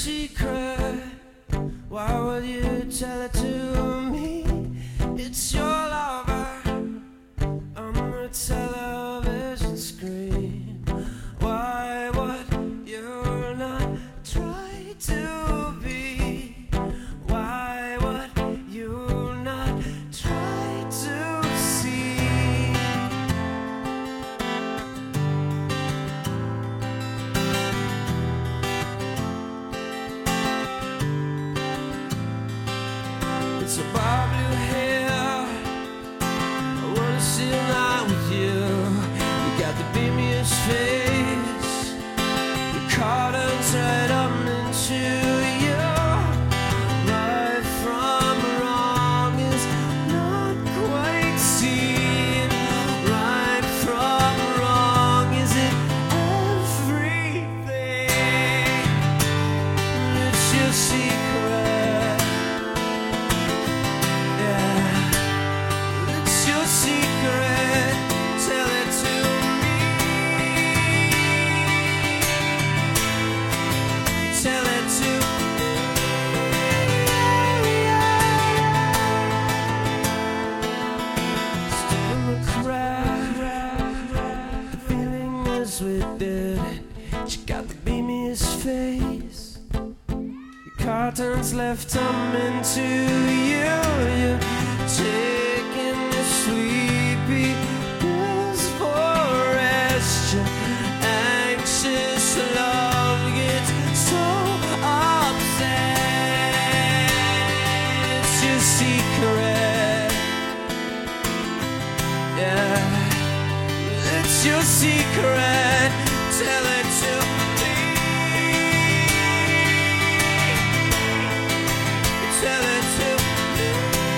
secret? Why would you tell it to me? It's your lover on the television screen. Why would you not try to be? Why would you not try to see? It's about blue hair. I wanna see a night with you. You got the beamiest face. Your cartons right up into you. Right from wrong is not quite seen. Right from wrong is it everything? It's your secret. It's your secret, tell it to me. Tell it to me. Stuck in the crack, the feeling is with it. She got the beamiest face. Your cartons left them into you. You're taking your sleepy pills for rest. Your anxious love gets so upset. It's your secret. Yeah, it's your secret. Tell it to me. Tell it to me.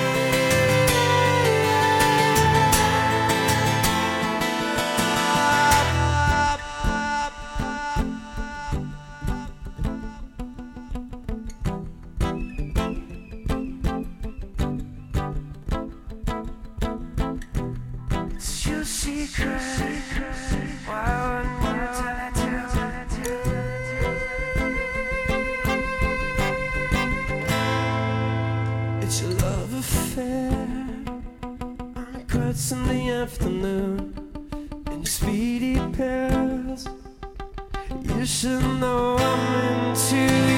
It's your secret. Why wouldn't you tell it to me? It's your love affair on cuts in the afternoon in your speedy pairs. You should know I'm into